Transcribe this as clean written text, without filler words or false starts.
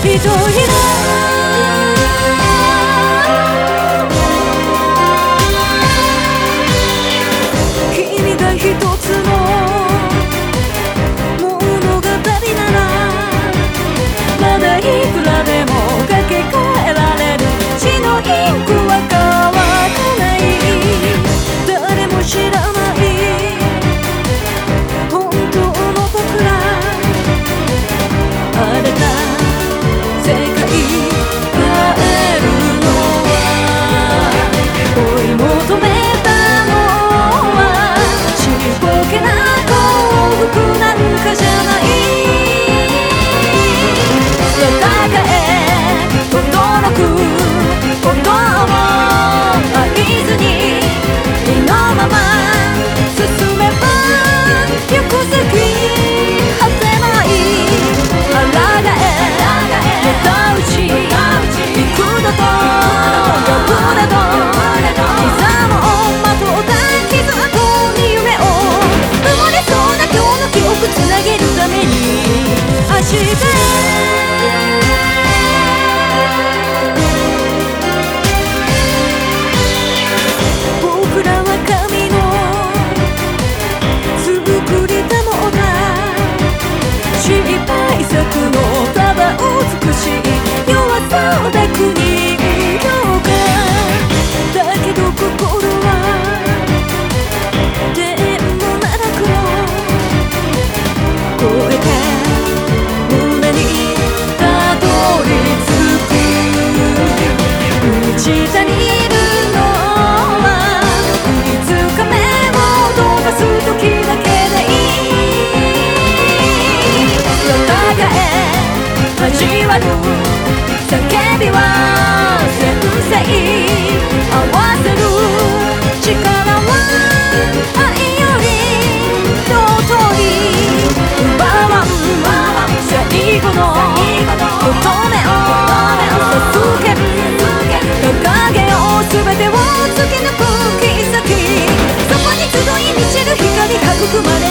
一人君が一つの物語ならまだいくらでもかけ替えられる。血のインクは乾かない、誰も知らない本当の僕ら。荒れた世界変えるのは追い求めたのはちっぽけな幸福なんかじゃない。世界へ轟くことを合図に意のまま進めば行く先果てない抗えのたうち幾度と破れど膝もまとった傷跡に夢を埋もれそうな今日の記憶つなげるために明日僕らは神の作りたものだ。失敗作のただ美しい弱さで国評価だけど心は天の奈落を越えて胸にたどり着く。満ち足りるのはいつか目を飛ばす時だけでいい。交わる叫びは先生合わせる力は愛より尊い。奪わん最後の乙女を授ける掲げよう全てを突き抜く切り裂き。そこに集い満ちる光育まれ